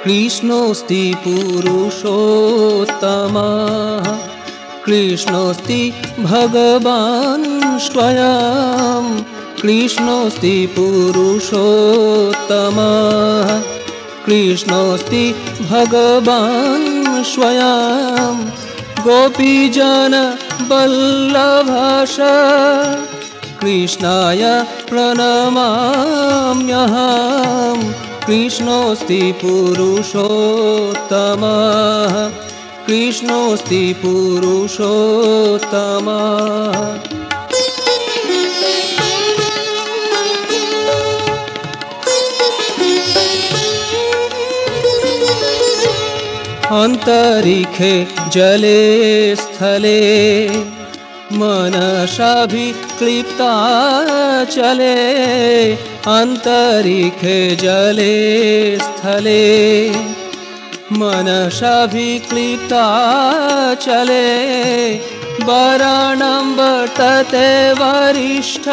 कृष्णोऽस्ति पुरुषोत्तमः कृष्णोऽस्ति भगवान् स्वयं कृष्णोऽस्ति पुरुषोत्तमः कृष्णोऽस्ति भगवान् स्वयं गोपीजन वल्लभश कृष्णाय प्रणमाम्यहं कृष्णोऽस्ति पुरुषोत्तमः कृष्णोऽस्ति पुरुषोत्तमः अन्तरिक्षे जले स्थले मनसाभिक्लिप्ता चले अन्तरिक्षे जले स्थले मनसाभिक्लिप्ता चले वराणं वर्तते वरिष्ठ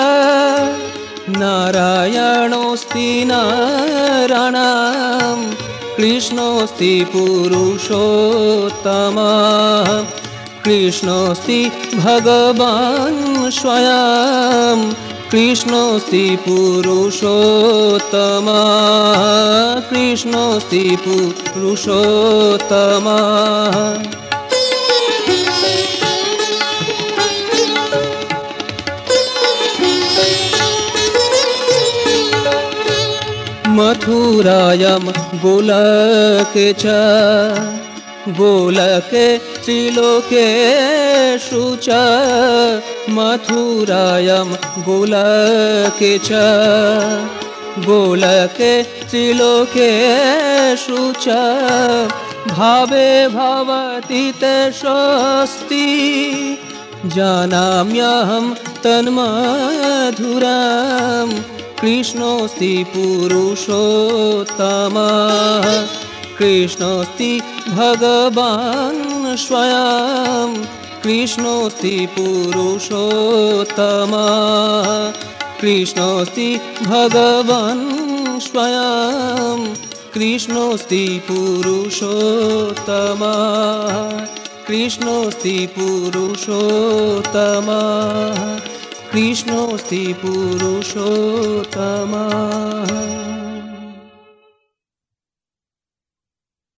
नारायणोऽस्ति नारायणं कृष्णोऽस्ति पुरुषोत्तमः कृष्णोऽस्ति भगवान् स्वयं कृष्णोऽस्ति पुरुषोत्तमः कृष्णोऽस्ति पुरुषोत्तमः मथुरायां गोलके च गोलके त्रिलोकेषु च मथुरायां गोलके च गोलके त्रिलोकेषु च भावे भवति ते स्वस्ति जानाम्यहं तन्मधुरम् कृष्णोऽस्ति पुरुषोत्तमः कृष्णोऽस्ति भगवान् स्वयं कृष्णोऽस्ति पुरुषोत्तमः कृष्णोऽस्ति भगवान् स्वयं कृष्णोऽस्ति पुरुषोत्तमः कृष्णोऽस्ति पुरुषोत्तमः कृष्णोऽस्ति पुरुषोत्तमः।